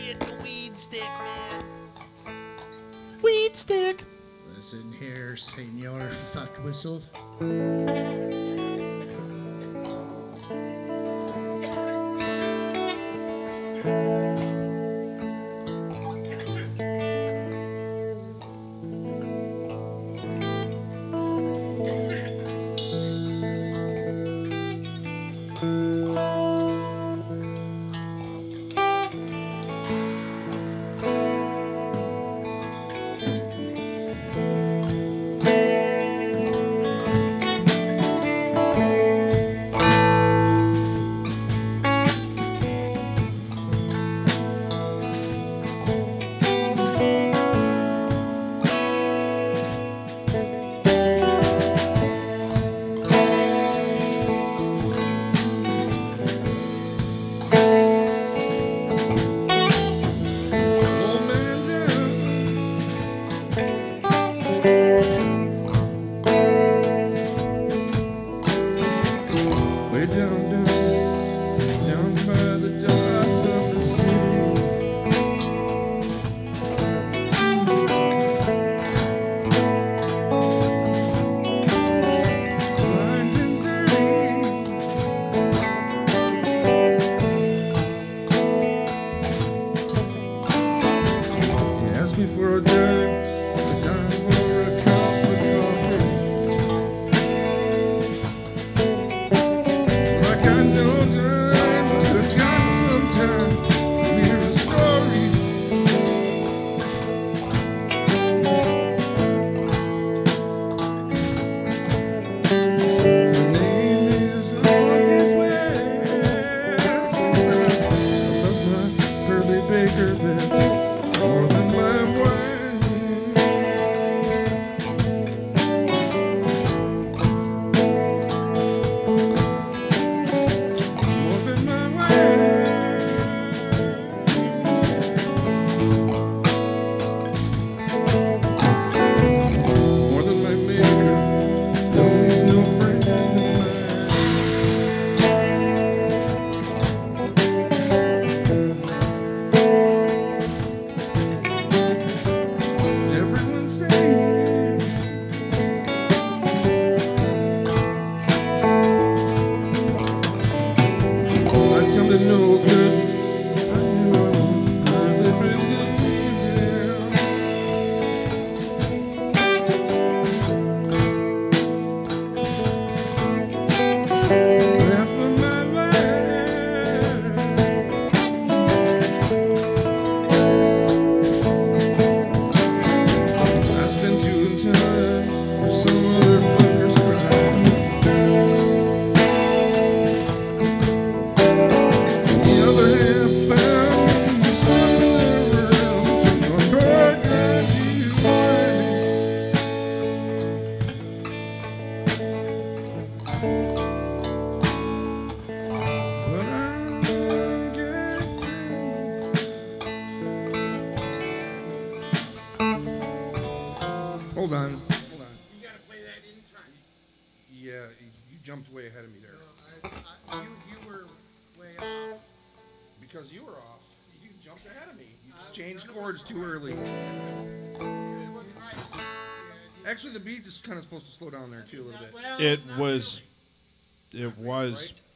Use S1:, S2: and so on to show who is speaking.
S1: hit the weed stick, man.
S2: Weed stick.
S3: Listen here, Senor Fuck Whistle.
S4: Hold on. You gotta play that in time. Yeah, you jumped way ahead of me there.
S2: You were way off.
S4: Because you were off. You jumped ahead of me. You changed chords too early. Actually, the beat is kind of supposed to slow down there too a little bit.
S5: It was.
S4: Right?